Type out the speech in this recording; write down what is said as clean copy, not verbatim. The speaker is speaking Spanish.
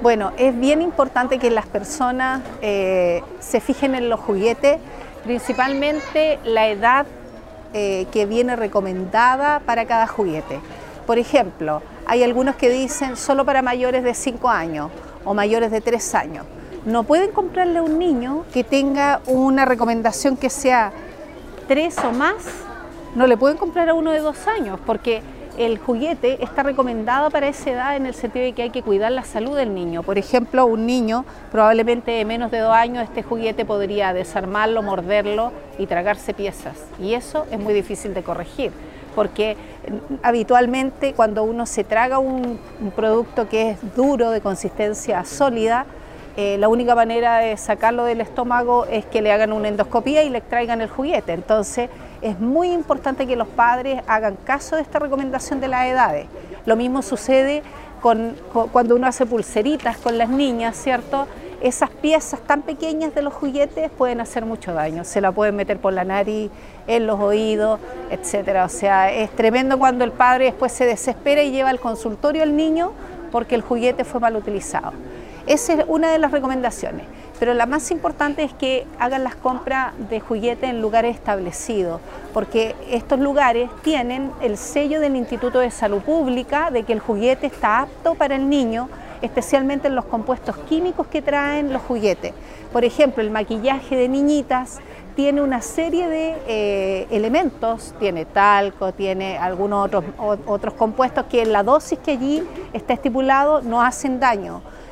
Bueno, es bien importante que las personas se fijen en los juguetes, principalmente la edad que viene recomendada para cada juguete. Por ejemplo, hay algunos que dicen solo para mayores de 5 años o mayores de 3 años. No pueden comprarle a un niño que tenga una recomendación que sea 3 o más, no le pueden comprar a uno de 2 años porque el juguete está recomendado para esa edad en el sentido de que hay que cuidar la salud del niño. Por ejemplo, un niño probablemente de menos de 2 años, este juguete podría desarmarlo, morderlo y tragarse piezas. Y eso es muy difícil de corregir, porque habitualmente cuando uno se traga un producto que es duro, de consistencia sólida, la única manera de sacarlo del estómago es que le hagan una endoscopía y le extraigan el juguete. Entonces es muy importante que los padres hagan caso de esta recomendación de las edades. Lo mismo sucede cuando uno hace pulseritas con las niñas, ¿cierto? Esas piezas tan pequeñas de los juguetes pueden hacer mucho daño. Se la pueden meter por la nariz, en los oídos, etcétera. O sea, es tremendo cuando el padre después se desespera y lleva al consultorio al niño porque el juguete fue mal utilizado. Esa es una de las recomendaciones, pero la más importante es que hagan las compras de juguetes en lugares establecidos, porque estos lugares tienen el sello del Instituto de Salud Pública de que el juguete está apto para el niño, especialmente en los compuestos químicos que traen los juguetes. Por ejemplo, el maquillaje de niñitas tiene una serie de elementos, tiene talco, tiene algunos otros compuestos que en la dosis que allí está estipulado no hacen daño.